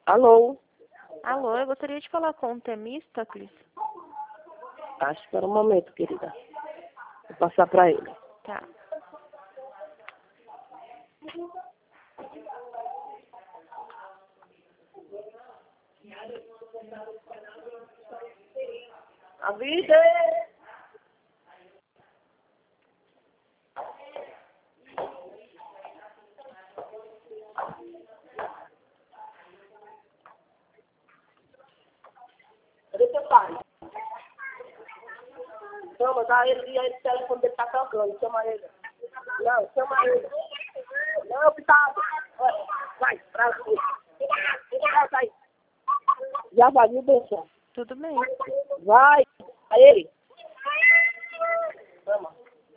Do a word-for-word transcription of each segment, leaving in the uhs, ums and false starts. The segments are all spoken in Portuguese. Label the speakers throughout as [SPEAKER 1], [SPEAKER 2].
[SPEAKER 1] Alô?
[SPEAKER 2] Alô, eu gostaria de falar com o Temístocles.
[SPEAKER 1] Ah, espera um momento, querida. Vou passar para ele.
[SPEAKER 2] Tá.
[SPEAKER 1] Avisa! Cadê seu pai? Chama, dá ele e aí o telefone dele tá tocando. Chama ele. Não, chama ele. Não, Pitado. Vai, pra lá. Vai. Já vai, viu, Benção?
[SPEAKER 2] Tudo bem.
[SPEAKER 1] Vai. A ele. Chama.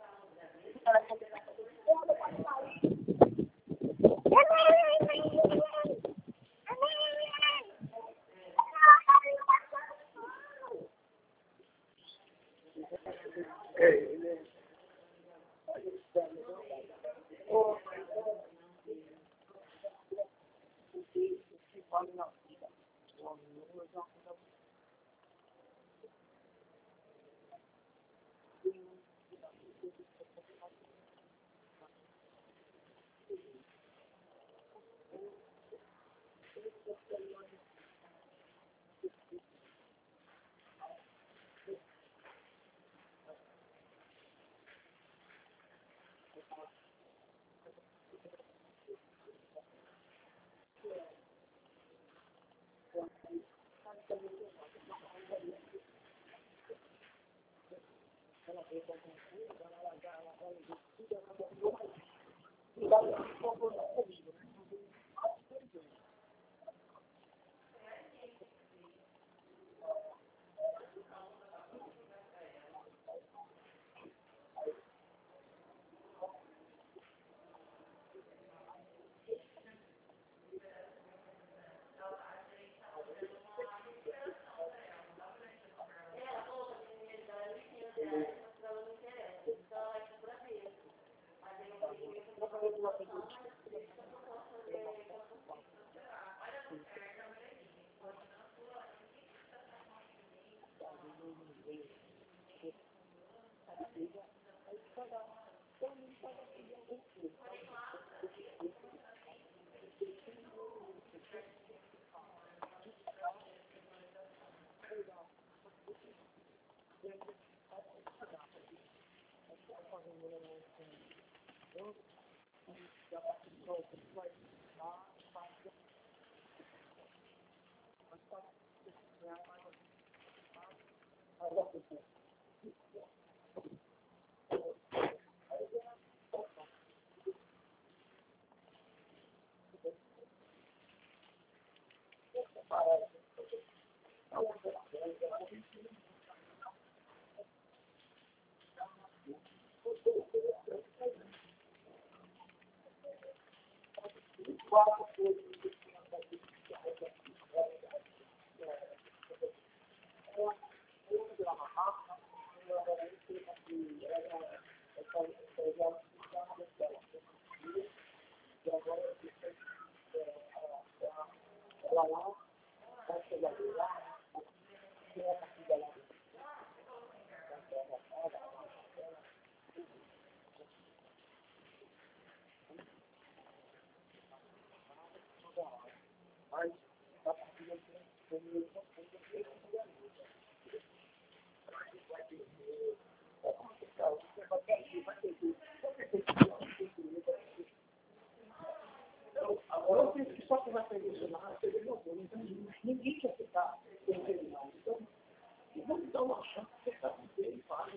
[SPEAKER 1] Ninguém quer ficar sem ele, não. Então, vamos dar uma chance de ficar com ele, para.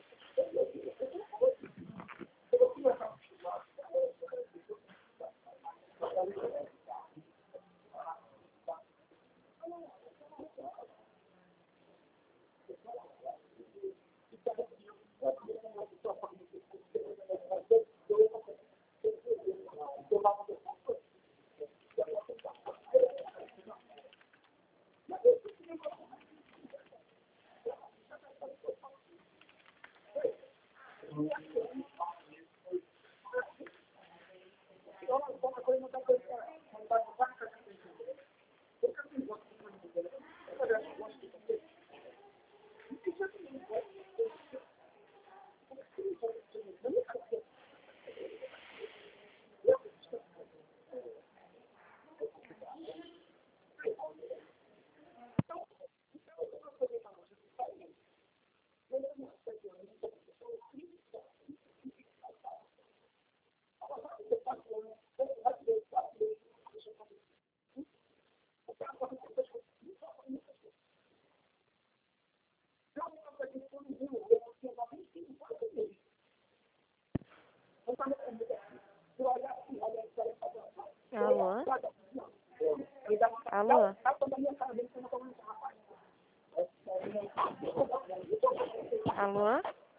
[SPEAKER 2] Alô? Alô?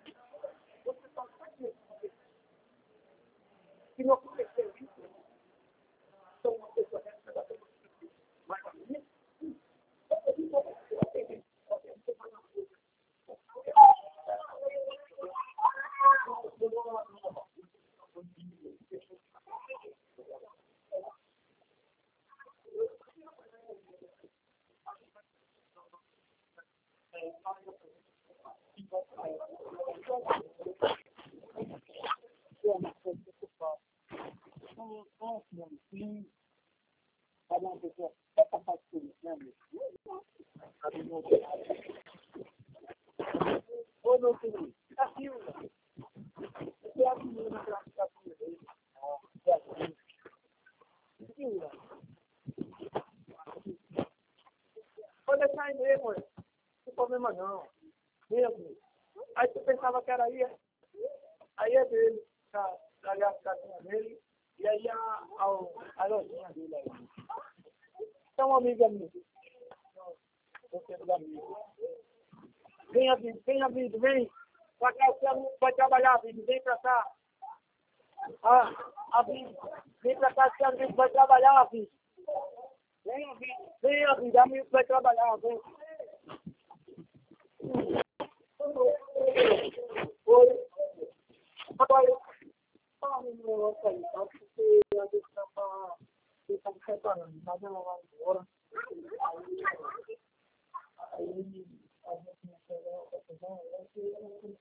[SPEAKER 1] Ô, meu filho, tá aqui, você é a menina que ela fica com ele. Pode deixar aí mesmo, não tem problema não. Mesmo. Aí tu pensava que era aí, aí é dele, tá, ali a casinha dele, e aí a, a, a lojinha dele aí. Então, uma amiga minha, você é da amiga. Venha, vida, venha, vida, vem. Pra cá, você vai trabalhar, vida, vem pra cá. Ah, a vida, vem pra cá, que a vida vai trabalhar, vida. Venha, vida, venha, vida, a vida vai trabalhar, vem. Oi. Agora, fala um negócio aí, tá? Porque a gente tá falando, você tá me separando, tá vendo lá embora. Aí, a gente não chegou, tá vendo?